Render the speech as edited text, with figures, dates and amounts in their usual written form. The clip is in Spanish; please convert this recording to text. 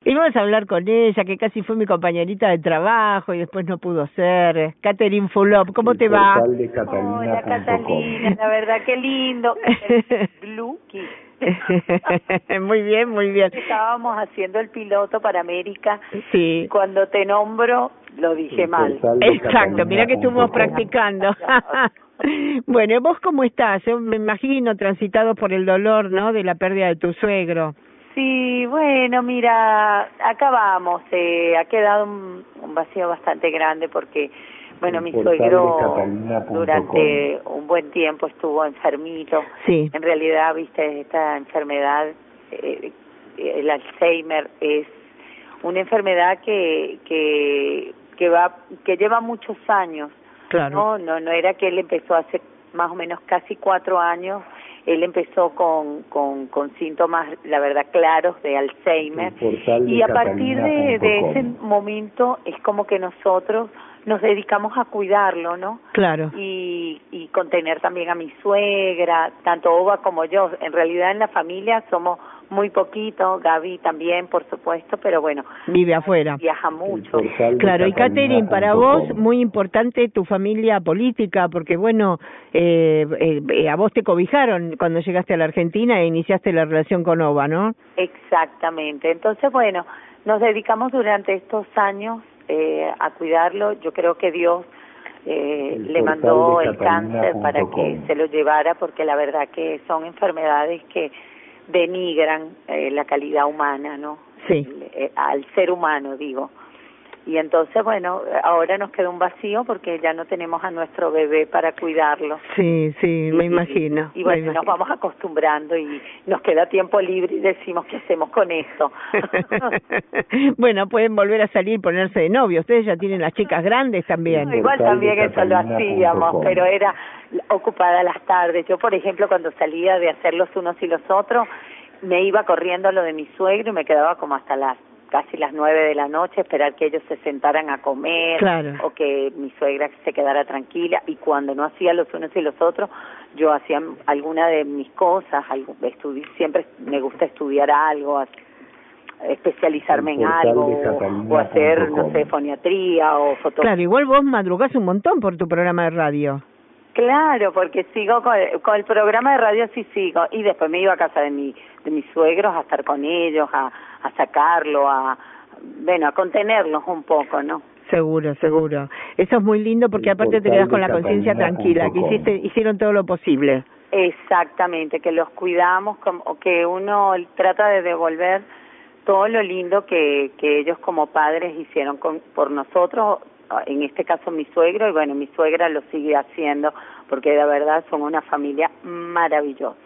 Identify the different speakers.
Speaker 1: Y vamos a hablar con ella, que casi fue mi compañerita de trabajo y después no pudo ser. Catherine Fulop, ¿cómo te va?
Speaker 2: De Catalina.
Speaker 3: Hola Catalina, la verdad qué lindo. Blue Kiss.
Speaker 1: Muy bien, muy bien.
Speaker 3: Estábamos haciendo el piloto para América.
Speaker 1: Sí.
Speaker 3: Cuando te nombro, lo dije mal.
Speaker 1: Exacto, mira que estuvimos practicando. Bueno, ¿vos cómo estás? Yo me imagino transitado por el dolor, ¿no?, de la pérdida de tu suegro.
Speaker 3: Sí, bueno, mira, acá vamos. Ha quedado un vacío bastante grande porque, bueno, mi suegro durante un buen tiempo estuvo enfermito.
Speaker 1: Sí.
Speaker 3: En realidad, viste, esta enfermedad, el Alzheimer, es una enfermedad que lleva muchos años.
Speaker 1: Claro.
Speaker 3: No era que él empezó hace más o menos casi 4 años. Él empezó con síntomas, la verdad, claros de Alzheimer, y a partir de ese momento es como que nosotros nos dedicamos a cuidarlo, ¿no?
Speaker 1: Claro.
Speaker 3: Y contener también a mi suegra, tanto Oba como yo. En realidad en la familia somos muy poquitos, Gaby también, por supuesto, pero bueno. Vive afuera. Viaja mucho.
Speaker 1: Claro, y Catherine, para vos muy importante tu familia política, porque bueno, a vos te cobijaron cuando llegaste a la Argentina e iniciaste la relación con Oba, ¿no?
Speaker 3: Exactamente. Entonces, bueno, nos dedicamos durante estos años a cuidarlo. Yo creo que Dios le mandó el cáncer para que se lo llevara, porque la verdad que son enfermedades que denigran la calidad humana, ¿no?
Speaker 1: Sí.
Speaker 3: Al ser humano, digo. Y entonces, bueno, ahora nos queda un vacío porque ya no tenemos a nuestro bebé para cuidarlo.
Speaker 1: Sí, me imagino.
Speaker 3: Y bueno, nos vamos acostumbrando y nos queda tiempo libre y decimos, ¿qué hacemos con esto?
Speaker 1: Bueno, pueden volver a salir y ponerse de novio. Ustedes ya tienen las chicas grandes también.
Speaker 3: No, igual también eso lo hacíamos, pero era ocupada las tardes. Yo, por ejemplo, cuando salía de hacer los unos y los otros, me iba corriendo a lo de mi suegro y me quedaba como hasta casi las 9 de la noche, esperar que ellos se sentaran a comer,
Speaker 1: claro,
Speaker 3: o que mi suegra se quedara tranquila, y cuando no hacía los unos y los otros, yo hacía alguna de mis cosas, siempre me gusta estudiar algo, especializarme en algo, o hacer, no sé, foniatría o fotografía.
Speaker 1: Claro, igual vos madrugás un montón por tu programa de radio.
Speaker 3: Claro, porque sigo con el programa de radio, sí sigo, y después me iba a casa de mis suegros a estar con ellos, a sacarlo, a contenerlos un poco, ¿no?
Speaker 1: Seguro. Eso es muy lindo porque aparte te quedas con la conciencia tranquila, que hicieron todo lo posible.
Speaker 3: Exactamente, que los cuidamos, que uno trata de devolver todo lo lindo que ellos como padres hicieron por nosotros, en este caso mi suegro, y bueno, mi suegra lo sigue haciendo, porque de verdad son una familia maravillosa.